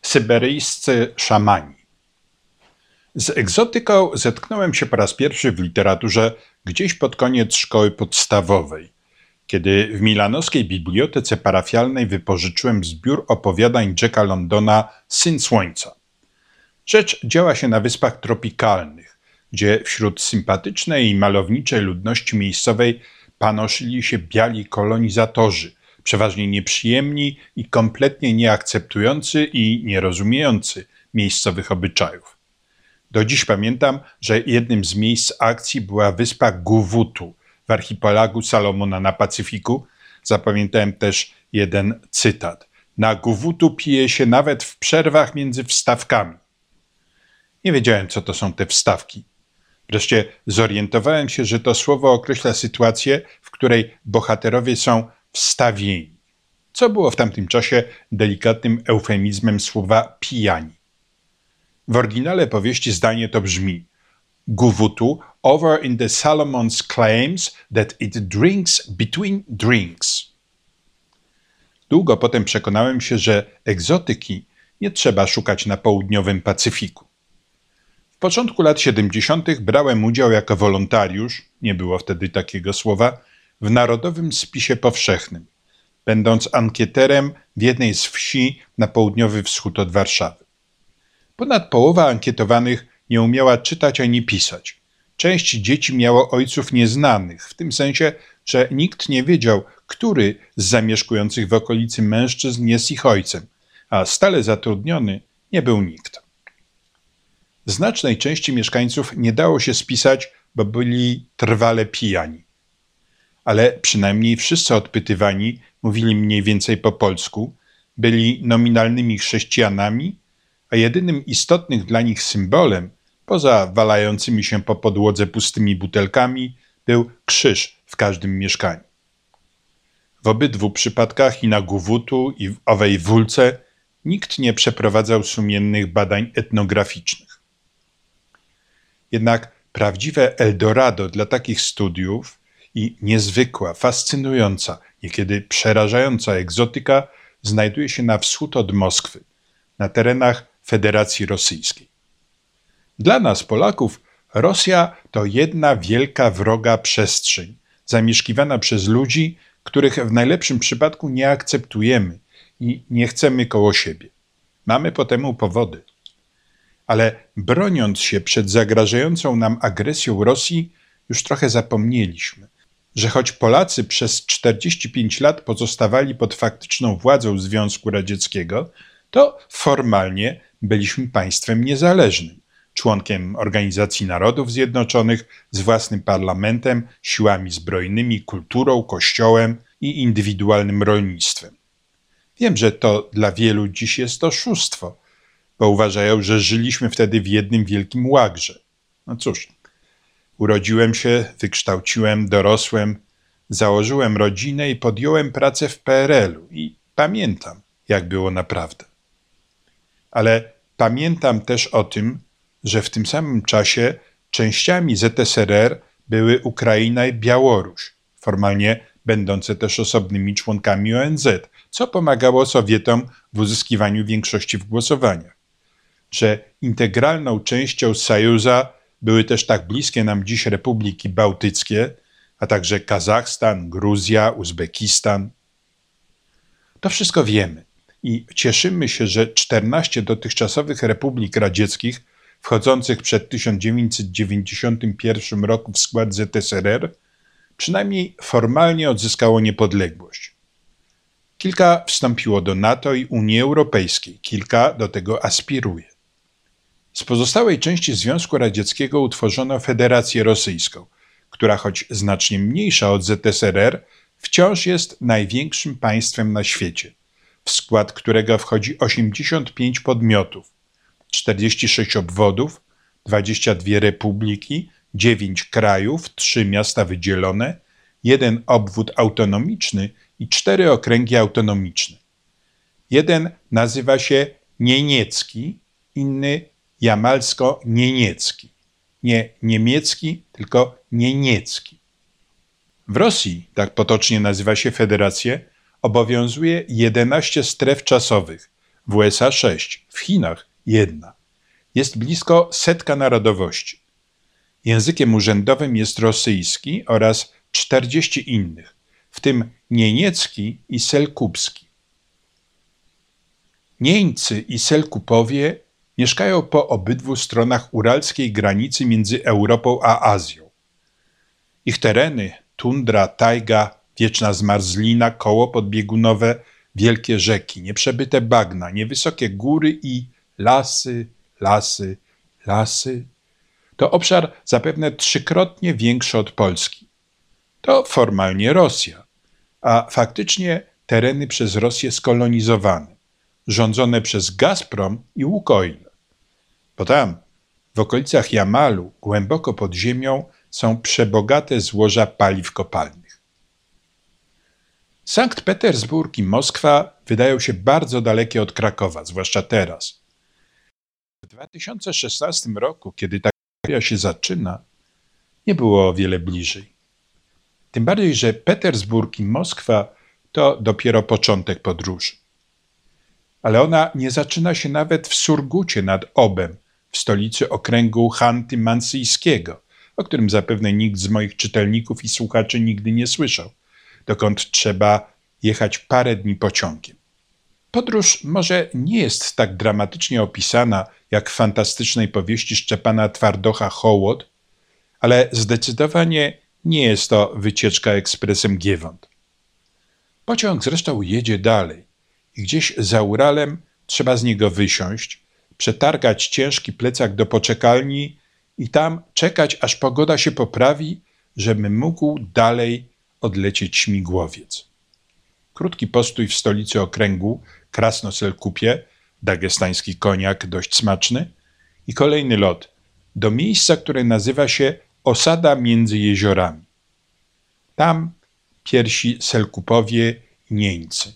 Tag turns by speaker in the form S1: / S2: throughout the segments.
S1: Syberyjscy szamani. Z egzotyką zetknąłem się po raz pierwszy w literaturze gdzieś pod koniec szkoły podstawowej, kiedy w milanowskiej bibliotece parafialnej wypożyczyłem zbiór opowiadań Jacka Londona Syn Słońca. Rzecz działa się na Wyspach Tropikalnych, gdzie wśród sympatycznej i malowniczej ludności miejscowej panoszyli się biali kolonizatorzy, przeważnie nieprzyjemni i kompletnie nieakceptujący i nierozumiejący miejscowych obyczajów. Do dziś pamiętam, że jednym z miejsc akcji była wyspa Guvutu w archipelagu Salomona na Pacyfiku. Zapamiętałem też jeden cytat. Na Guvutu pije się nawet w przerwach między wstawkami. Nie wiedziałem, co to są te wstawki. Wreszcie zorientowałem się, że to słowo określa sytuację, w której bohaterowie są wstawieni, co było w tamtym czasie delikatnym eufemizmem słowa pijani. W oryginale powieści zdanie to brzmi: Guvutu over in the Salomon's claims that it drinks between drinks. Długo potem przekonałem się, że egzotyki nie trzeba szukać na południowym Pacyfiku. W początku lat 70. brałem udział jako wolontariusz, nie było wtedy takiego słowa, w Narodowym Spisie Powszechnym, będąc ankieterem w jednej z wsi na południowy wschód od Warszawy. Ponad połowa ankietowanych nie umiała czytać ani pisać. Część dzieci miało ojców nieznanych, w tym sensie, że nikt nie wiedział, który z zamieszkujących w okolicy mężczyzn jest ich ojcem, a stale zatrudniony nie był nikt. Znacznej części mieszkańców nie dało się spisać, bo byli trwale pijani. Ale przynajmniej wszyscy odpytywani mówili mniej więcej po polsku, byli nominalnymi chrześcijanami, a jedynym istotnym dla nich symbolem, poza walającymi się po podłodze pustymi butelkami, był krzyż w każdym mieszkaniu. W obydwu przypadkach, i na Guvutu, i w owej Wólce, nikt nie przeprowadzał sumiennych badań etnograficznych. Jednak prawdziwe Eldorado dla takich studiów i niezwykła, fascynująca, niekiedy przerażająca egzotyka znajduje się na wschód od Moskwy, na terenach Federacji Rosyjskiej. Dla nas, Polaków, Rosja to jedna wielka wroga przestrzeń, zamieszkiwana przez ludzi, których w najlepszym przypadku nie akceptujemy i nie chcemy koło siebie. Mamy po temu powody. Ale broniąc się przed zagrażającą nam agresją Rosji, już trochę zapomnieliśmy, że choć Polacy przez 45 lat pozostawali pod faktyczną władzą Związku Radzieckiego, to formalnie byliśmy państwem niezależnym, członkiem Organizacji Narodów Zjednoczonych, z własnym parlamentem, siłami zbrojnymi, kulturą, kościołem i indywidualnym rolnictwem. Wiem, że to dla wielu dziś jest oszustwo, bo uważają, że żyliśmy wtedy w jednym wielkim łagrze. No cóż, urodziłem się, wykształciłem, dorosłem, założyłem rodzinę i podjąłem pracę w PRL-u i pamiętam, jak było naprawdę. Ale pamiętam też o tym, że w tym samym czasie częściami ZSRR były Ukraina i Białoruś, formalnie będące też osobnymi członkami ONZ, co pomagało Sowietom w uzyskiwaniu większości w głosowaniach. Że integralną częścią Sojuza były też tak bliskie nam dziś republiki bałtyckie, a także Kazachstan, Gruzja, Uzbekistan. To wszystko wiemy i cieszymy się, że 14 dotychczasowych republik radzieckich wchodzących przed 1991 roku w skład ZSRR przynajmniej formalnie odzyskało niepodległość. Kilka wstąpiło do NATO i Unii Europejskiej, kilka do tego aspiruje. Z pozostałej części Związku Radzieckiego utworzono Federację Rosyjską, która choć znacznie mniejsza od ZSRR, wciąż jest największym państwem na świecie, w skład którego wchodzi 85 podmiotów, 46 obwodów, 22 republiki, 9 krajów, 3 miasta wydzielone, 1 obwód autonomiczny i 4 okręgi autonomiczne. Jeden nazywa się Nieniecki, inny Jamalsko-Nieniecki. Nie niemiecki, tylko nieniecki. W Rosji, tak potocznie nazywa się federację, obowiązuje 11 stref czasowych, w USA 6, w Chinach 1. Jest blisko 100 narodowości. Językiem urzędowym jest rosyjski oraz 40 innych, w tym nieniecki i selkupski. Nieńcy i Selkupowie mieszkają po obydwu stronach uralskiej granicy między Europą a Azją. Ich tereny, tundra, tajga, wieczna zmarzlina, koło podbiegunowe, wielkie rzeki, nieprzebyte bagna, niewysokie góry i lasy, lasy, lasy. To obszar zapewne 3-krotnie większy od Polski. To formalnie Rosja, a faktycznie tereny przez Rosję skolonizowane, rządzone przez Gazprom i Łukoil. Bo tam, w okolicach Jamalu, głęboko pod ziemią, są przebogate złoża paliw kopalnych. Sankt Petersburg i Moskwa wydają się bardzo dalekie od Krakowa, zwłaszcza teraz. W 2016 roku, kiedy ta historia się zaczyna, nie było o wiele bliżej. Tym bardziej, że Petersburg i Moskwa to dopiero początek podróży. Ale ona nie zaczyna się nawet w Surgucie nad Obem, w stolicy okręgu Chanty-Mansyjskiego, o którym zapewne nikt z moich czytelników i słuchaczy nigdy nie słyszał, dokąd trzeba jechać parę dni pociągiem. Podróż może nie jest tak dramatycznie opisana jak w fantastycznej powieści Szczepana Twardocha Hołot, ale zdecydowanie nie jest to wycieczka ekspresem Giewont. Pociąg zresztą jedzie dalej i gdzieś za Uralem trzeba z niego wysiąść, przetargać ciężki plecak do poczekalni i tam czekać, aż pogoda się poprawi, żeby mógł dalej odlecieć śmigłowiec. Krótki postój w stolicy okręgu, Krasnoselkupie, dagestański koniak dość smaczny, i kolejny lot do miejsca, które nazywa się Osada między jeziorami. Tam pierwsi Selkupowie i Nieńcy.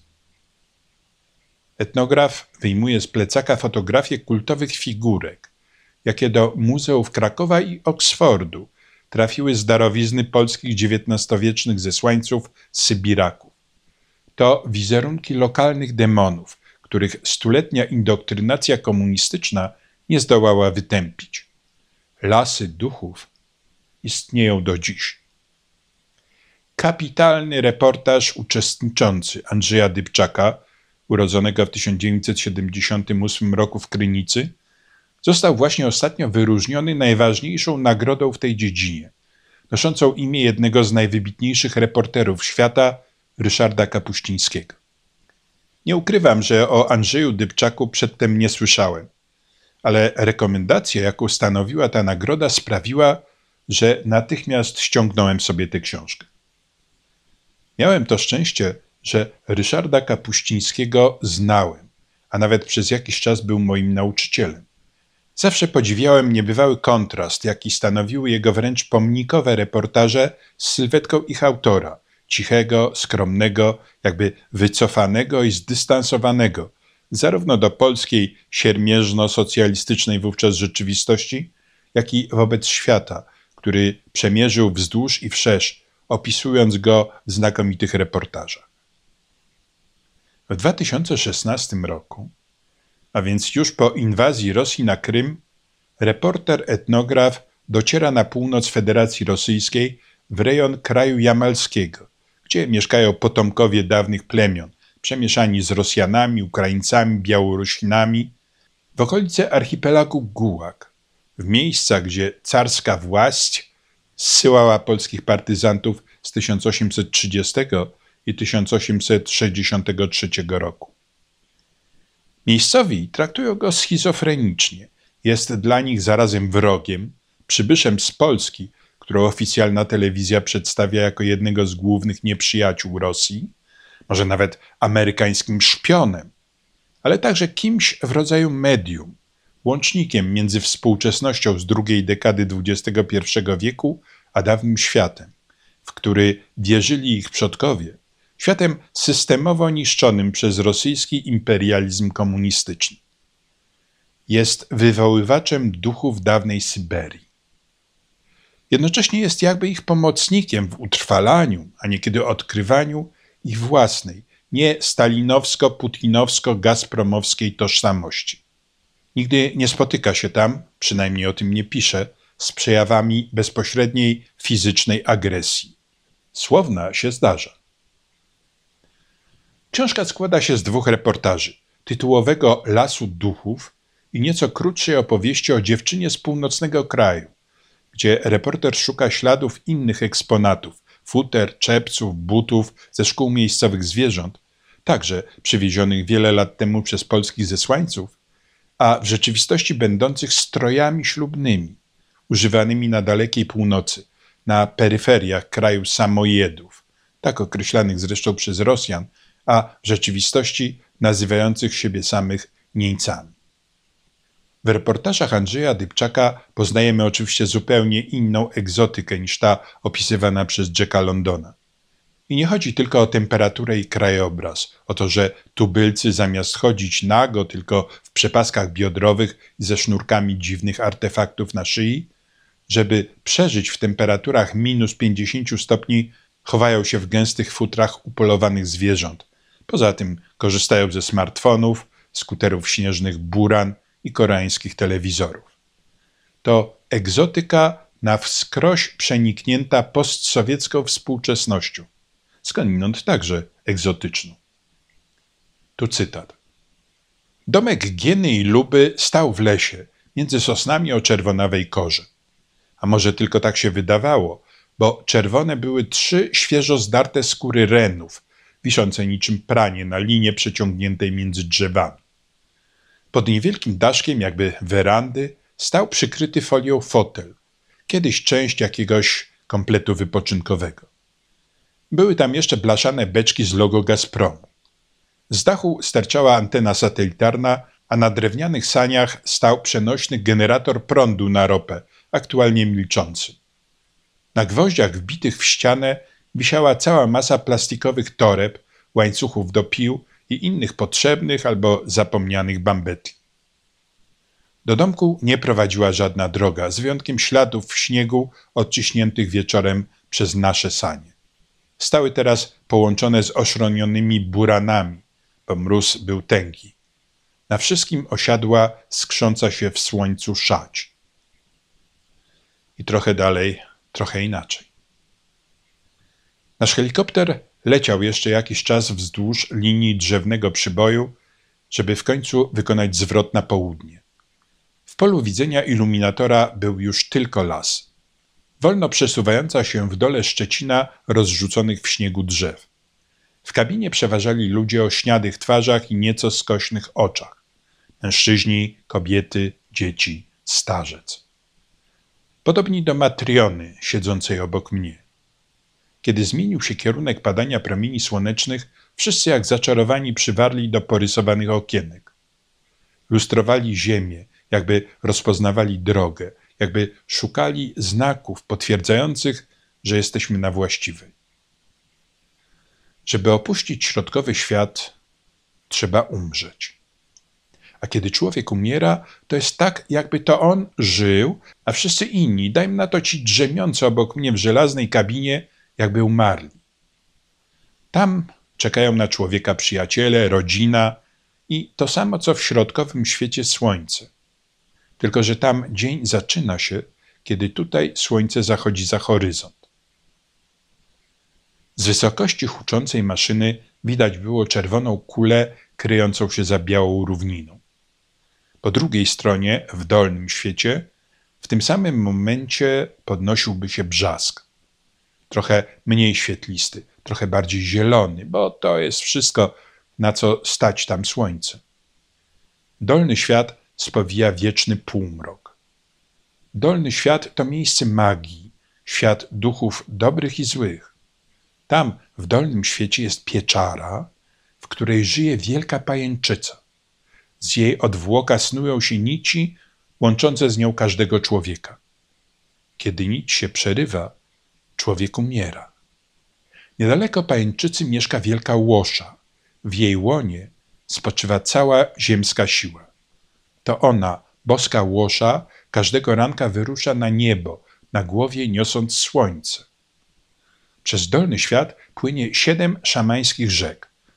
S1: Etnograf wyjmuje z plecaka fotografie kultowych figurek, jakie do muzeów Krakowa i Oksfordu trafiły z darowizny polskich XIX-wiecznych zesłańców z Sybiraków. To wizerunki lokalnych demonów, których stuletnia indoktrynacja komunistyczna nie zdołała wytępić. Lasy duchów istnieją do dziś. Kapitalny reportaż uczestniczący Andrzeja Dybczaka, urodzonego w 1978 roku w Krynicy, został właśnie ostatnio wyróżniony najważniejszą nagrodą w tej dziedzinie, noszącą imię jednego z najwybitniejszych reporterów świata, Ryszarda Kapuścińskiego. Nie ukrywam, że o Andrzeju Dybczaku przedtem nie słyszałem, ale rekomendacja, jaką stanowiła ta nagroda, sprawiła, że natychmiast ściągnąłem sobie tę książkę. Miałem to szczęście, że Ryszarda Kapuścińskiego znałem, a nawet przez jakiś czas był moim nauczycielem. Zawsze podziwiałem niebywały kontrast, jaki stanowiły jego wręcz pomnikowe reportaże z sylwetką ich autora, cichego, skromnego, jakby wycofanego i zdystansowanego, zarówno do polskiej siermierzno-socjalistycznej wówczas rzeczywistości, jak i wobec świata, który przemierzył wzdłuż i wszerz, opisując go w znakomitych reportażach. W 2016 roku, a więc już po inwazji Rosji na Krym, reporter-etnograf dociera na północ Federacji Rosyjskiej w rejon kraju jamalskiego, gdzie mieszkają potomkowie dawnych plemion, przemieszani z Rosjanami, Ukraińcami, Białorusinami, w okolice archipelagu Gułag, w miejscach, gdzie carska władz zsyłała polskich partyzantów z 1830 i 1863 roku. Miejscowi traktują go schizofrenicznie. Jest dla nich zarazem wrogiem, przybyszem z Polski, którą oficjalna telewizja przedstawia jako jednego z głównych nieprzyjaciół Rosji, może nawet amerykańskim szpionem, ale także kimś w rodzaju medium, łącznikiem między współczesnością z drugiej dekady XXI wieku a dawnym światem, w który wierzyli ich przodkowie, światem systemowo niszczonym przez rosyjski imperializm komunistyczny. Jest wywoływaczem duchów dawnej Syberii. Jednocześnie jest jakby ich pomocnikiem w utrwalaniu, a niekiedy odkrywaniu ich własnej, nie stalinowsko-putinowsko-gazpromowskiej tożsamości. Nigdy nie spotyka się tam, przynajmniej o tym nie pisze, z przejawami bezpośredniej fizycznej agresji. Słowna się zdarza. Książka składa się z 2 reportaży. Tytułowego Lasu Duchów i nieco krótszej opowieści o dziewczynie z północnego kraju, gdzie reporter szuka śladów innych eksponatów, futer, czepców, butów ze szkół miejscowych zwierząt, także przywiezionych wiele lat temu przez polskich zesłańców, a w rzeczywistości będących strojami ślubnymi, używanymi na dalekiej północy, na peryferiach kraju samojedów, tak określanych zresztą przez Rosjan, a w rzeczywistości nazywających siebie samych Niemcami. W reportażach Andrzeja Dybczaka poznajemy oczywiście zupełnie inną egzotykę niż ta opisywana przez Jacka Londona. I nie chodzi tylko o temperaturę i krajobraz, o to, że tubylcy zamiast chodzić nago, tylko w przepaskach biodrowych i ze sznurkami dziwnych artefaktów na szyi, żeby przeżyć w temperaturach minus 50 stopni, chowają się w gęstych futrach upolowanych zwierząt. Poza tym korzystają ze smartfonów, skuterów śnieżnych Buran i koreańskich telewizorów. To egzotyka na wskroś przeniknięta postsowiecką współczesnością, skądinąd także egzotyczną. Tu cytat. Domek Gieny i Luby stał w lesie, między sosnami o czerwonawej korze. A może tylko tak się wydawało, bo czerwone były 3 świeżo zdarte skóry renów, wiszące niczym pranie na linie przeciągniętej między drzewami. Pod niewielkim daszkiem, jakby werandy, stał przykryty folią fotel, kiedyś część jakiegoś kompletu wypoczynkowego. Były tam jeszcze blaszane beczki z logo Gazpromu. Z dachu sterczała antena satelitarna, a na drewnianych saniach stał przenośny generator prądu na ropę, aktualnie milczący. Na gwoździach wbitych w ścianę wisiała cała masa plastikowych toreb, łańcuchów do pił i innych potrzebnych albo zapomnianych bambetli. Do domku nie prowadziła żadna droga, z wyjątkiem śladów w śniegu odciśniętych wieczorem przez nasze sanie. Stały teraz połączone z oszronionymi buranami, bo mróz był tęgi. Na wszystkim osiadła skrząca się w słońcu szać. I trochę dalej, trochę inaczej. Nasz helikopter leciał jeszcze jakiś czas wzdłuż linii drzewnego przyboju, żeby w końcu wykonać zwrot na południe. W polu widzenia iluminatora był już tylko las. Wolno przesuwająca się w dole Szczecina rozrzuconych w śniegu drzew. W kabinie przeważali ludzie o śniadych twarzach i nieco skośnych oczach. Mężczyźni, kobiety, dzieci, starzec. Podobni do Matriony siedzącej obok mnie. Kiedy zmienił się kierunek padania promieni słonecznych, wszyscy jak zaczarowani przywarli do porysowanych okienek. Lustrowali ziemię, jakby rozpoznawali drogę, jakby szukali znaków potwierdzających, że jesteśmy na właściwej. Żeby opuścić środkowy świat, trzeba umrzeć. A kiedy człowiek umiera, to jest tak, jakby to on żył, a wszyscy inni, dajmy na to ci drzemiący obok mnie w żelaznej kabinie, jakby umarli. Tam czekają na człowieka przyjaciele, rodzina i to samo, co w środkowym świecie słońce. Tylko że tam dzień zaczyna się, kiedy tutaj słońce zachodzi za horyzont. Z wysokości huczącej maszyny widać było czerwoną kulę kryjącą się za białą równiną. Po drugiej stronie, w dolnym świecie, w tym samym momencie podnosiłby się brzask. Trochę mniej świetlisty, trochę bardziej zielony, bo to jest wszystko, na co stać tam słońce. Dolny świat spowija wieczny półmrok. Dolny świat to miejsce magii, świat duchów dobrych i złych. Tam, w dolnym świecie, jest pieczara, w której żyje wielka pajęczyca. Z jej odwłoka snują się nici łączące z nią każdego człowieka. Kiedy nić się przerywa, człowiek umiera. Niedaleko pajęczycy mieszka wielka łosza. W jej łonie spoczywa cała ziemska siła. To ona, boska łosza, każdego ranka wyrusza na niebo, na głowie niosąc słońce. Przez dolny świat płynie 7 szamańskich rzek.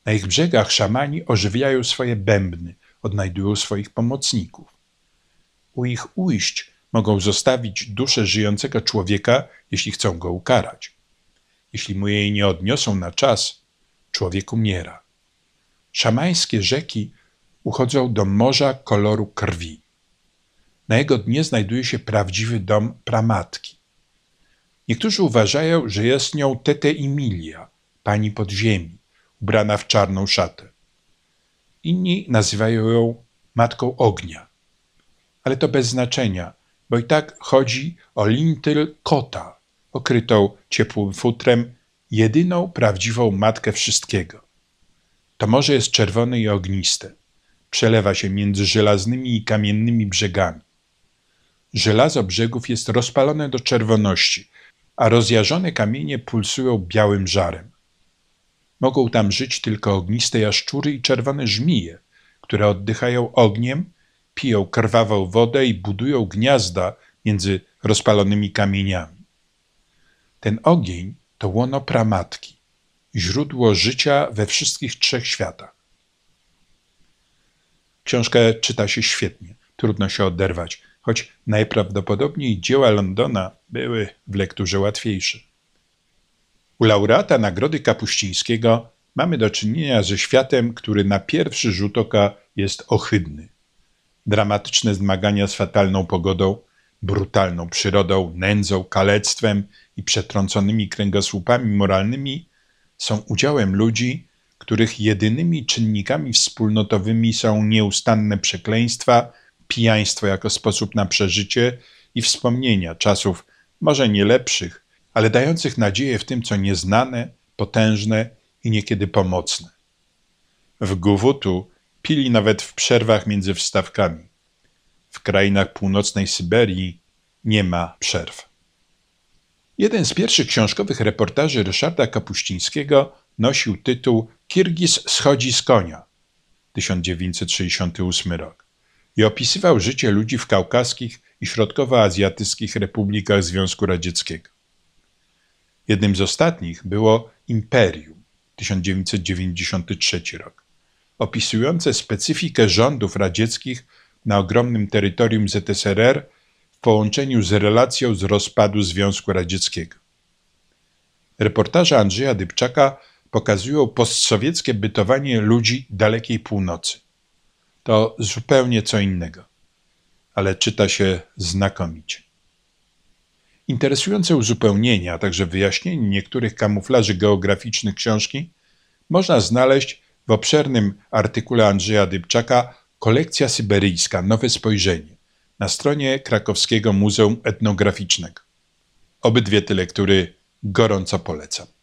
S1: Na ich brzegach szamani ożywiają swoje bębny, odnajdują swoich pomocników. U ich ujść mogą zostawić duszę żyjącego człowieka, jeśli chcą go ukarać. Jeśli mu jej nie odniosą na czas, człowiek umiera. Szamańskie rzeki uchodzą do morza koloru krwi. Na jego dnie znajduje się prawdziwy dom pramatki. Niektórzy uważają, że jest nią Tete Emilia, pani podziemi, ubrana w czarną szatę. Inni nazywają ją matką ognia. Ale to bez znaczenia, bo i tak chodzi o Lintyl Kota, okrytą ciepłym futrem, jedyną prawdziwą matkę wszystkiego. To morze jest czerwone i ogniste. Przelewa się między żelaznymi i kamiennymi brzegami. Żelazo brzegów jest rozpalone do czerwoności, a rozjażone kamienie pulsują białym żarem. Mogą tam żyć tylko ogniste jaszczury i czerwone żmije, które oddychają ogniem, piją krwawą wodę i budują gniazda między rozpalonymi kamieniami. Ten ogień to łono pramatki, źródło życia we wszystkich trzech światach. Książkę czyta się świetnie, trudno się oderwać, choć najprawdopodobniej dzieła Londona były w lekturze łatwiejsze. U laureata Nagrody Kapuścińskiego mamy do czynienia ze światem, który na pierwszy rzut oka jest ohydny. Dramatyczne zmagania z fatalną pogodą, brutalną przyrodą, nędzą, kalectwem i przetrąconymi kręgosłupami moralnymi są udziałem ludzi, których jedynymi czynnikami wspólnotowymi są nieustanne przekleństwa, pijaństwo jako sposób na przeżycie i wspomnienia czasów może nie lepszych, ale dających nadzieję w tym, co nieznane, potężne i niekiedy pomocne. W Guwutu pili nawet w przerwach między wstawkami. W krainach północnej Syberii nie ma przerw. Jeden z pierwszych książkowych reportaży Ryszarda Kapuścińskiego nosił tytuł „Kirgis schodzi z konia” 1968 rok i opisywał życie ludzi w kaukaskich i środkowoazjatyckich republikach Związku Radzieckiego. Jednym z ostatnich było Imperium 1993 rok, opisujące specyfikę rządów radzieckich na ogromnym terytorium ZSRR w połączeniu z relacją z rozpadu Związku Radzieckiego. Reportaże Andrzeja Dybczaka pokazują postsowieckie bytowanie ludzi dalekiej północy. To zupełnie co innego, ale czyta się znakomicie. Interesujące uzupełnienia, a także wyjaśnienie niektórych kamuflaży geograficznych książki można znaleźć w obszernym artykule Andrzeja Dybczaka „Kolekcja syberyjska. Nowe spojrzenie” na stronie Krakowskiego Muzeum Etnograficznego. Obydwie te lektury gorąco polecam.